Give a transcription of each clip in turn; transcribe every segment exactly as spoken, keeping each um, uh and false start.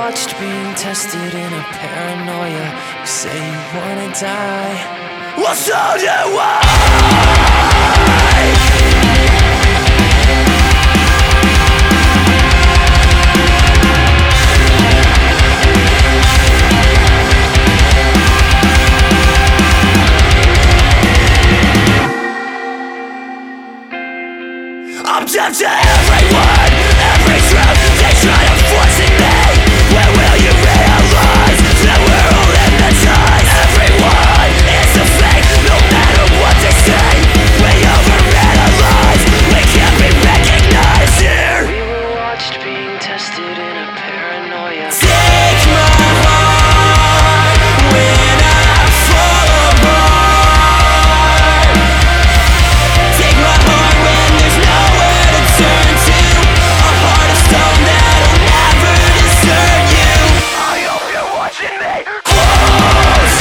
watched being tested in a paranoia. You say you wanna die, well so do I. I'm deaf to every word, every truth they try to force in me. When will you realize that we're all hypnotized? Everyone is a fake, no matter what they say. We overanalyze, we can't be recognized here. We were watched being tested in a paranoia. Take my heart when I fall apart. Take my heart when there's nowhere to turn to. A heart of stone that'll never desert you. I hope you're watching me close.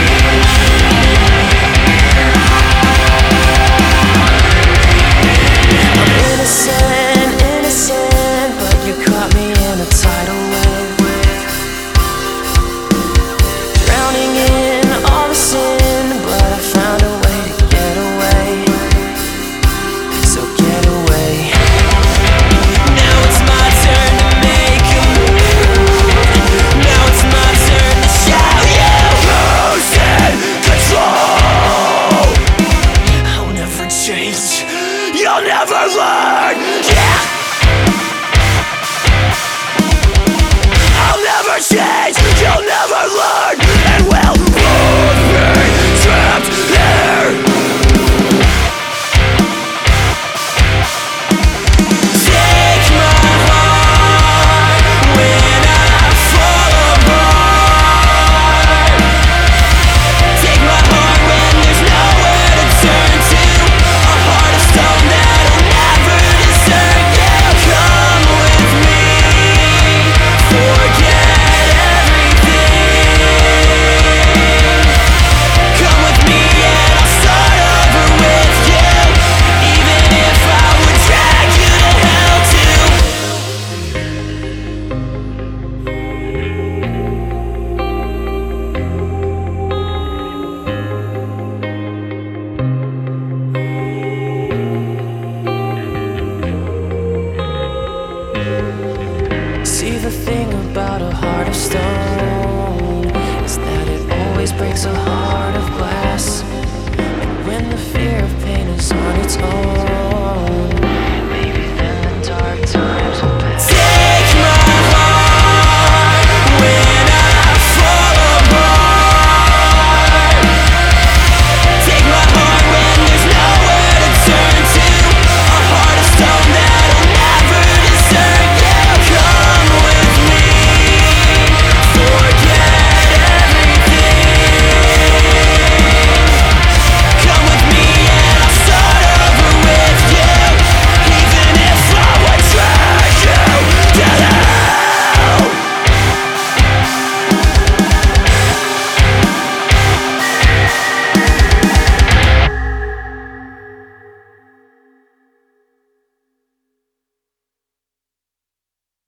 I'm innocent, innocent, but you caught me in a tidal wave, drowning in all the sin, but I found a way to get away. So get away. Now it's my turn to make a move. Now it's my turn to show you who's in control. I'll never change, you'll never learn. Yeah, I'll never change, you'll never learn. And we'll both be trapped here. Take my heart when I fall apart. Take my heart when there's nowhere to turn to. A heart of stone that'll never desert you. Come with me, forget everything. Come with me and I'll start over with you. Even if I would drag you to hell too. See, the thing about a heart of stone is that it always breaks a heart of glass. And when the fear of pain is on its own,